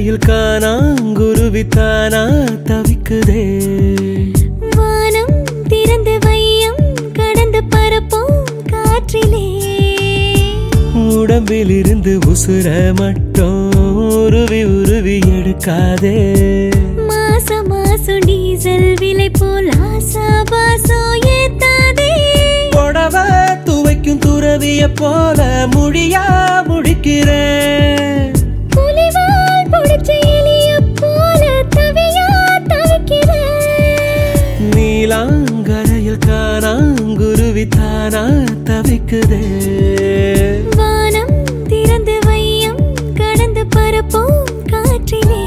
கரையில் காணாங்குருவித்தானா தவிக்குதே. வானம் திறந்து வையம் கடந்து பரப்போம் காற்றிலே. உடம்பில் இருந்து உசுர மட்டும் உருவி உருவி எடுக்காதே. மாசம் மாசம் டீசல் விலை போல் ஆசா பாசம் ஏத்தாதே. புடவ துவைக்கும் துறவிய போல முடியா முடிக்கிறேன். புலிவால் புடிச்ச எலிய போல தவியா தவிக்கிறேன். நீலாங்கரையில் காணாங்குருவித்தானா தவிக்குதே. வானம் திறந்து வையம் கடந்து பரப்போம் காற்றிலே.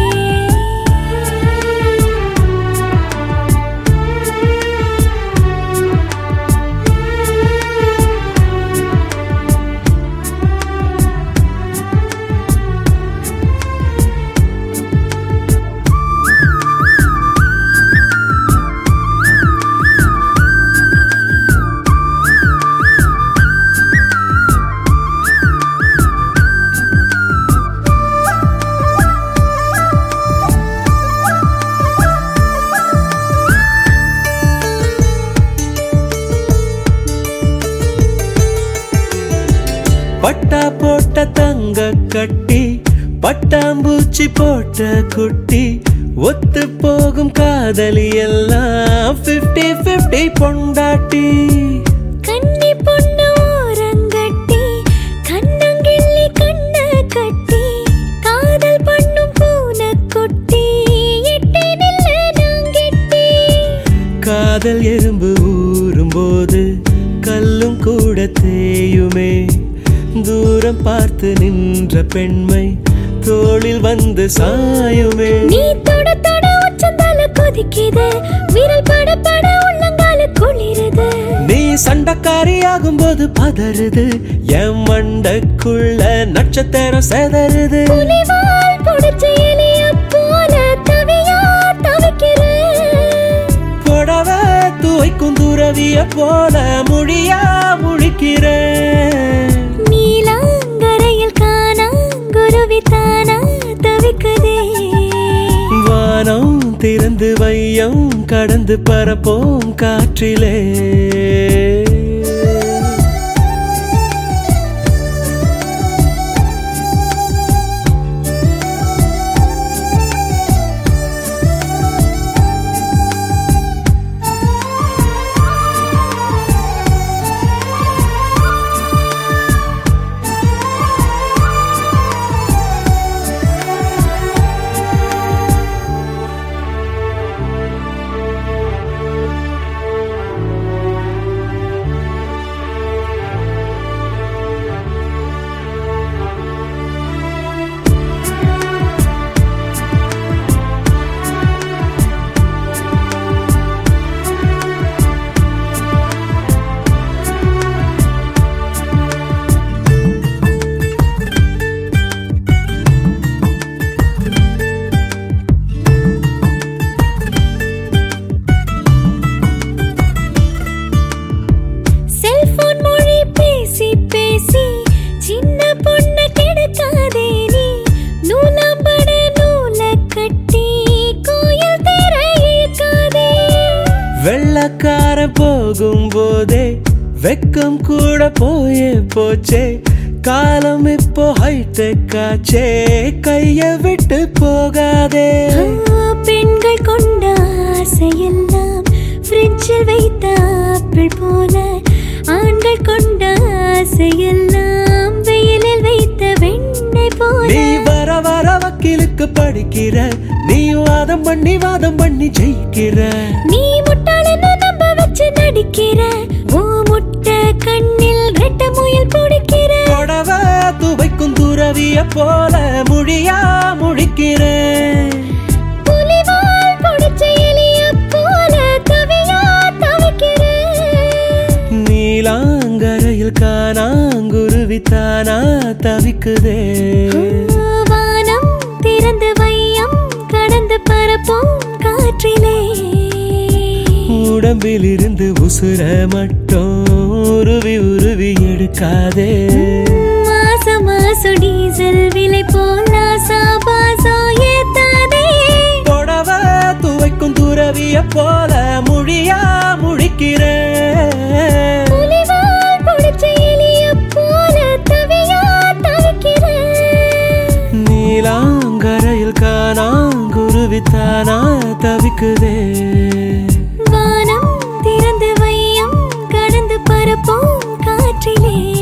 பட்டா போட்ட தங்க கட்டி பட்டாம்பூச்சி போட்ட குட்டி ஒத்து போகும் காதலி எல்லாம் 50-50 பொண்டாட்டி. கண்ணி பொண்ணு ஓரங்கட்டி கண்ணங்கிள்ளி கண்ண கட்டி காதல் பண்ணும் பூனை கொட்டி எட்டி நில்ல நாங்கெட்டி. காதல் எறும்பு ஊறும் போது கல்லும் கூட தேயுமே. தூரம் பார்த்து நின்ற பெண்மை தோளில் வந்து சாயுமே. நீ தொட தொட உச்சந்தால கொதிக்குது விரல் பட பட உள்ளங்கால குளிருது. நீ சண்டக்காரியாகும் போது பதறுது என் மண்டக்குள்ள நட்சத்திரம் செதறுது. புலிவால் புடிச்ச எலிய போல தவியா தவிக்கிறேன். புடவ துவைக்கும் துறவிய போல முடியா முழிக்கிறேன். நீலாங்கரையில் காணாங்குருவித்தானா தவிக்குதே. வானம் திறந்து வையம் கடந்து பரப்போம் காற்றிலே. வெள்ளக்காரன் போகும் போதே வெக்கம் கூட போயே போச்சே. காலம் இப்போ ஹைடெக் ஆச்சே, கைய விட்டு போகாதே. பெண்கள் கொண்ட ஆசையெல்லாம் ஃப்ரிட்ஜில் வைத்த ஆப்பிள் போல, ஆண்கள் கொண்ட ஆசையெல்லாம் வெயிலில் வைத்த வெண்ணெய் போல. நீ வர வர வக்கீலுக்கு படிக்கிற, நீ வாதம் பண்ணி ஜெயிக்கிற. நீ முட்டாளன்னு நம்ப வச்சு நடிக்கிற, ஓ முட்டை கண்ணில் ரெட்ட முயல் பிடிக்கிற. புடவ துவைக்கும் துறவிய போல முடியா முடிக்கிறேன். புலிவால் புடிச்ச எலிய போல தவியா தவிக்கிறேன். நீலாங்கரையில் காணாங்குருவித்தானா தவிக்குதே. வானம் திறந்து வையம் கடந்து பரப்போம் காற்றிலே. உடம்பில் இருந்து உசுர மட்டும் உருவி உருவி எடுக்காதே. மாசம் மாசம் டீசல் விலை போல் ஆசா பாசம் தானா தவிக்குதே. வானம் திறந்து வையம் கடந்து பரப்போம் காற்றிலே.